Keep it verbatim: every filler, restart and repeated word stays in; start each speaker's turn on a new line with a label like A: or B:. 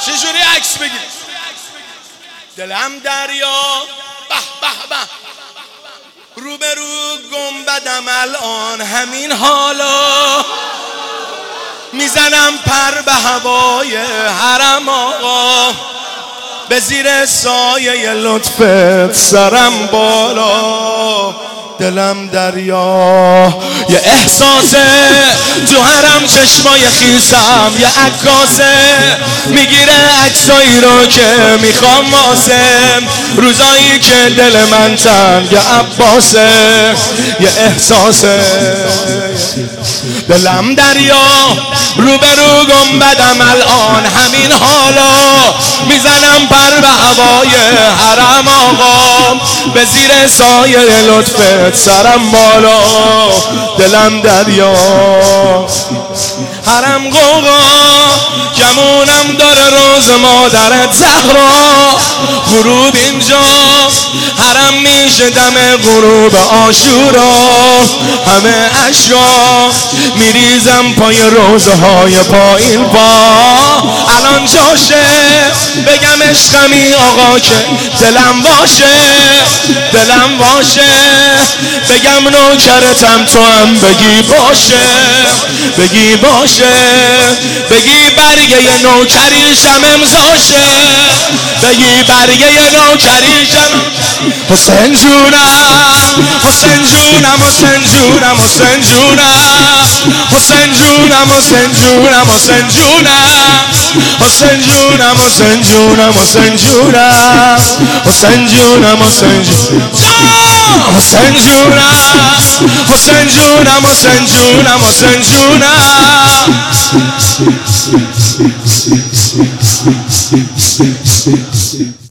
A: چجوری عکس بگیر؟ دلم دریا به به به روبرو گنبدم الان همین حالا میزنم پر به هوای حرم آقا به زیر سایه لطفت سرم بالا دلم دریا یه احساسه تو حرم چشمای خیسم یه عکاسه میگیره عکسایی رو که میخوام واسه روزایی که دل من تنگ عباسه یه احساسه دلم دریا روبرو گنبدم الان همین حالا میزنم پر به هوای حرم آقا به زیر سایه لطفت سرم بالا دلم دریا حرم قوقا گمونم داره روز مادرت زهرا غروب اینجا حرم میشه دم غروب عاشورا همه اشکا میریزم پای روزهای پایین با الان جاشه بگم عشقمی آقا که دلم باشه دلم باشه بگم نوکرتم تو هم بگی باشه بگی باشه بگی برگه نوکریشم امضاشه بگی برگه نوکریشم حسین جونم حسین جونم حسین جونم حسین جونم حسین جونم حسین جونم حسین جونم حسین جونم حسین جونم حسین جونم حسین جونم حسین جونم حسین جونم حسین جونم حسین جونم حسین جونم